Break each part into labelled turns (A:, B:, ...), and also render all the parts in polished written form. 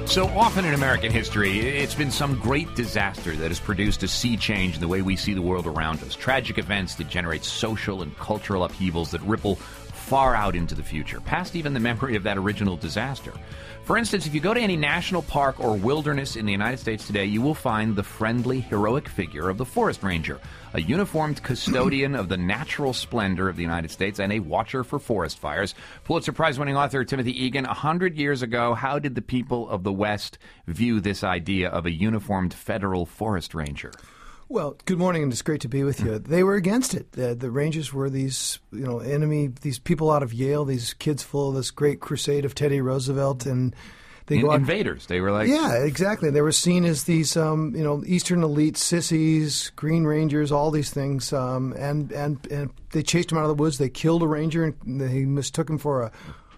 A: So often in American history, it's been some great disaster that has produced a sea change in the way we see the world around us. Tragic events that generate social and cultural upheavals that ripple far out into the future, past even the memory of that original disaster. For instance, if you go to any national park or wilderness in the United States today, you will find the friendly, heroic figure of the forest ranger, a uniformed custodian of the natural splendor of the United States and a watcher for forest fires. Pulitzer Prize-winning author Timothy Egan, 100 years ago, how did the people of the West view this idea of a uniformed federal forest ranger?
B: Well, good morning, and it's great to be with you. They were against it. The Rangers were these, enemy, these people out of Yale, these kids full of this great crusade of Teddy Roosevelt, and they go out,
A: invaders. They were like,
B: yeah, exactly. They were seen as these, Eastern elite sissies, Green Rangers, all these things, and they chased him out of the woods. They killed a ranger, and they mistook him for a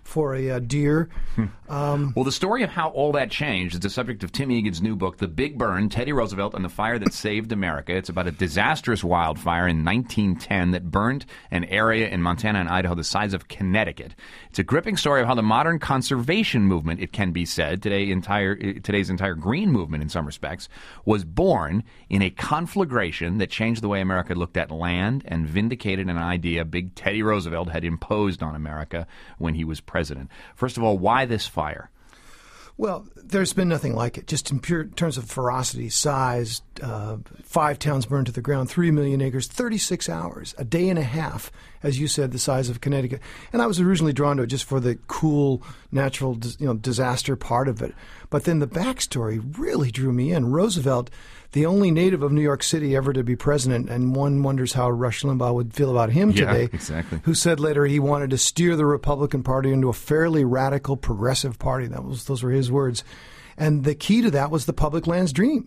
B: deer.
A: Well, the story of how all that changed is the subject of Tim Egan's new book, The Big Burn, Teddy Roosevelt and the Fire That Saved America. It's about a disastrous wildfire in 1910 that burned an area in Montana and Idaho the size of Connecticut. It's a gripping story of how the modern conservation movement, it can be said, today's entire green movement in some respects, was born in a conflagration that changed the way America looked at land and vindicated an idea Big Teddy Roosevelt had imposed on America when he was president. First of all, why this fire?
B: Well, there's been nothing like it. Just in pure terms of ferocity, size, 5 towns burned to the ground, 3 million acres, 36 hours, a day and a half, as you said, the size of Connecticut. And I was originally drawn to it just for the cool, natural, disaster part of it. But then the backstory really drew me in. Roosevelt, the only native of New York City ever to be president, and one wonders how Rush Limbaugh would feel about him today,
A: exactly.
B: Who said later he wanted to steer the Republican Party into a fairly radical, progressive party. Those were his words. And the key to that was the public lands dream.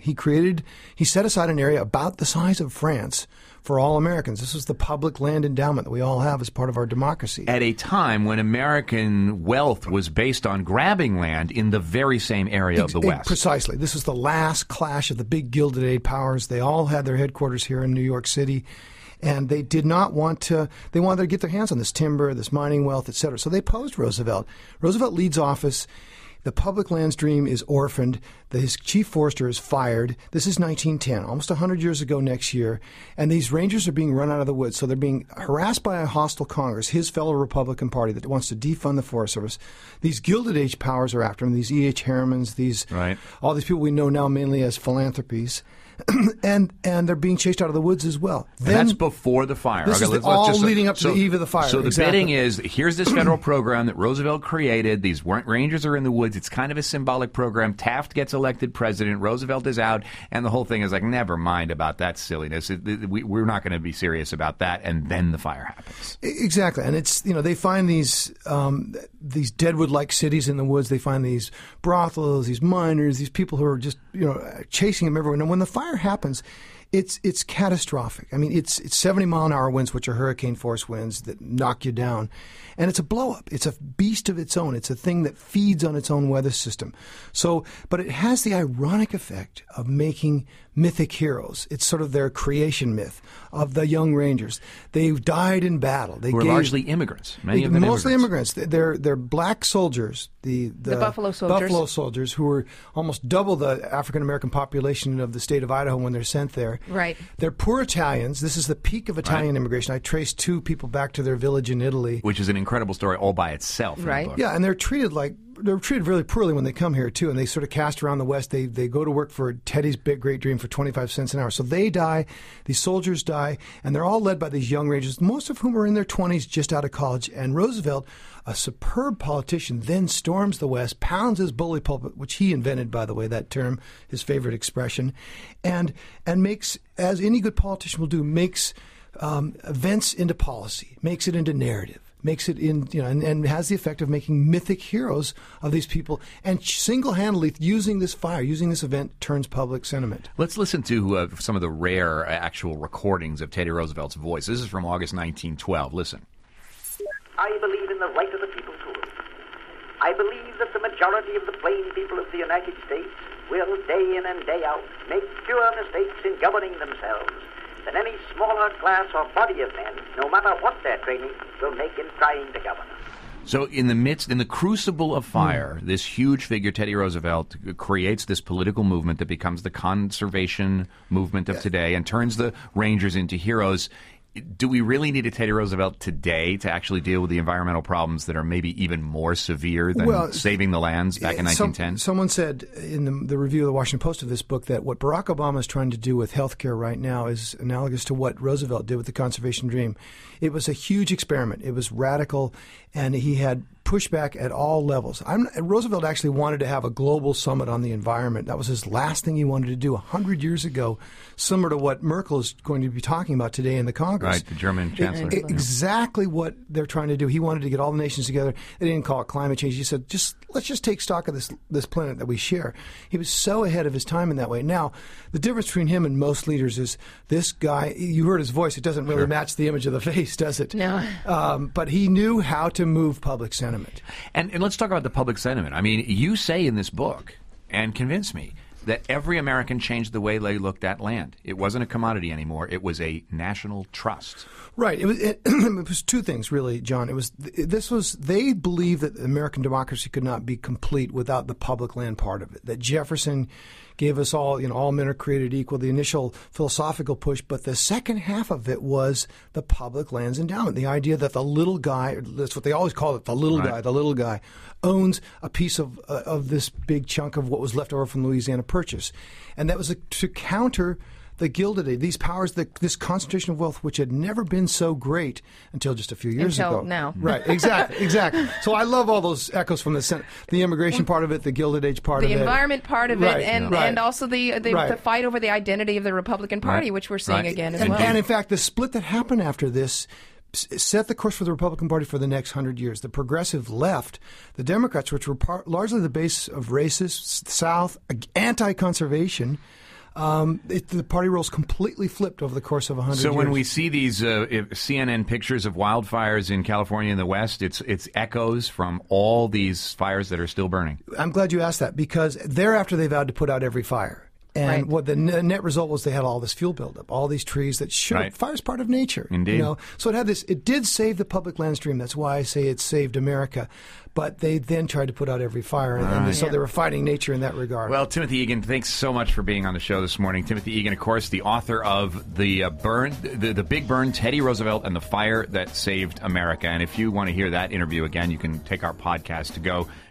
B: He set aside an area about the size of France for all Americans. This was the public land endowment that we all have as part of our democracy.
A: At a time when American wealth was based on grabbing land in the very same area of the West.
B: Precisely. This was the last clash of the big Gilded Age powers. They all had their headquarters here in New York City. And they did not want to, they wanted to get their hands on this timber, this mining wealth, et cetera. So they opposed Roosevelt. Roosevelt leads office. The public lands dream is orphaned. His chief forester is fired. This is 1910, almost 100 years ago next year. And these rangers are being run out of the woods. So they're being harassed by a hostile Congress, his fellow Republican Party that wants to defund the Forest Service. These Gilded Age powers are after him, these E.H. Harrimans, all these people we know now mainly as philanthropies. and they're being chased out of the woods as well.
A: Then, and that's before the fire.
B: This is all leading up to the eve of the fire.
A: So the bidding is, here's this federal program that Roosevelt created. These Rangers are in the woods. It's kind of a symbolic program. Taft gets elected president. Roosevelt is out. And the whole thing is like, never mind about that silliness. We're not going to be serious about that. And then the fire happens.
B: Exactly. And it's, they find these Deadwood-like cities in the woods. They find these brothels, these miners, these people who are just, chasing them everywhere. And when the fire happens, it's catastrophic. I mean, it's 70-mile-an-hour winds, which are hurricane force winds that knock you down. And it's a blow-up. It's a beast of its own. It's a thing that feeds on its own weather system. But it has the ironic effect of making mythic heroes. It's sort of their creation myth of the young Rangers. They died in battle. They
A: were largely immigrants. Many of them
B: mostly immigrants. They're black soldiers. The
C: Buffalo soldiers.
B: Buffalo soldiers, who were almost double the African-American population of the state of Idaho when they're sent there.
C: Right.
B: They're poor Italians. This is the peak of Italian immigration. I traced 2 people back to their village in Italy.
A: Which is an incredible story all by itself.
C: Right.
B: Yeah, and they're treated really poorly when they come here, too, and they sort of cast around the West. They go to work for Teddy's big great dream for 25 cents an hour. So they die, these soldiers die, and they're all led by these young Rangers, most of whom are in their 20s, just out of college. And Roosevelt, a superb politician, then storms the West, pounds his bully pulpit, which he invented, by the way, that term, his favorite expression, and makes, as any good politician will do, makes events into policy, makes it into narrative. Makes it and has the effect of making mythic heroes of these people, and single-handedly using this event, turns public sentiment.
A: Let's listen to some of the rare actual recordings of Teddy Roosevelt's voice. This is from August 1912. Listen.
D: I believe in the right of the people to rule. I believe that the majority of the plain people of the United States will, day in and day out, make fewer mistakes in governing themselves than any smaller class or body of men, no matter what their training, will make in trying to govern us.
A: So in the crucible of fire, this huge figure, Teddy Roosevelt, creates this political movement that becomes the conservation movement of today and turns the Rangers into heroes. Do we really need a Teddy Roosevelt today to actually deal with the environmental problems that are maybe even more severe than saving the lands back in 1910?
B: Someone said in the review of the Washington Post of this book that what Barack Obama is trying to do with healthcare right now is analogous to what Roosevelt did with the conservation dream. It was a huge experiment. It was radical, and he had pushback at all levels. Roosevelt actually wanted to have a global summit on the environment. That was his last thing he wanted to do 100 years ago, similar to what Merkel is going to be talking about today in the Congress.
A: Right, the German chancellor.
B: Exactly what they're trying to do. He wanted to get all the nations together. They didn't call it climate change. He said, let's just take stock of this planet that we share. He was so ahead of his time in that way. Now, the difference between him and most leaders is this guy, you heard his voice, it doesn't really match the image of the face, does it?
C: No.
B: But he knew how to move public sentiment.
A: And let's talk about the public sentiment. I mean, you say in this book, and convince me, that every American changed the way they looked at land. It wasn't a commodity anymore. It was a national trust.
B: Right. It was two things, really, John. They believed that American democracy could not be complete without the public land part of it. That Jefferson gave us all men are created equal, the initial philosophical push, but the second half of it was the public lands endowment, the idea that the little guy, that's what they always call it, the little guy, owns a piece of this big chunk of what was left over from Louisiana Purchase. And that was to counter the Gilded Age, these powers, this concentration of wealth, which had never been so great until just a few years ago.
C: Until now.
B: Right, exactly. So I love all those echoes from the immigration part of it, the Gilded Age part of it.
C: The environment part of it, and also the fight over the identity of the Republican Party, which we're seeing again as well.
B: And in fact, the split that happened after this set the course for the Republican Party for the next 100 years. The progressive left, the Democrats, which were largely the base of racist, South, anti-conservation, the party roles completely flipped over the course of 100 years.
A: So when we see these CNN pictures of wildfires in California and the West, it's echoes from all these fires that are still burning.
B: I'm glad you asked that, because thereafter they vowed to put out every fire. And what the net result was, they had all this fuel buildup, all these trees that should. Fire's part of nature.
A: Indeed.
B: So it did save the public land stream. That's why I say it saved America. But they then tried to put out every fire, so they were fighting nature in that regard.
A: Well, Timothy Egan, thanks so much for being on the show this morning. Timothy Egan, of course, the author of the Big Burn, Teddy Roosevelt and the Fire That Saved America. And if you want to hear that interview again, you can take our podcast to go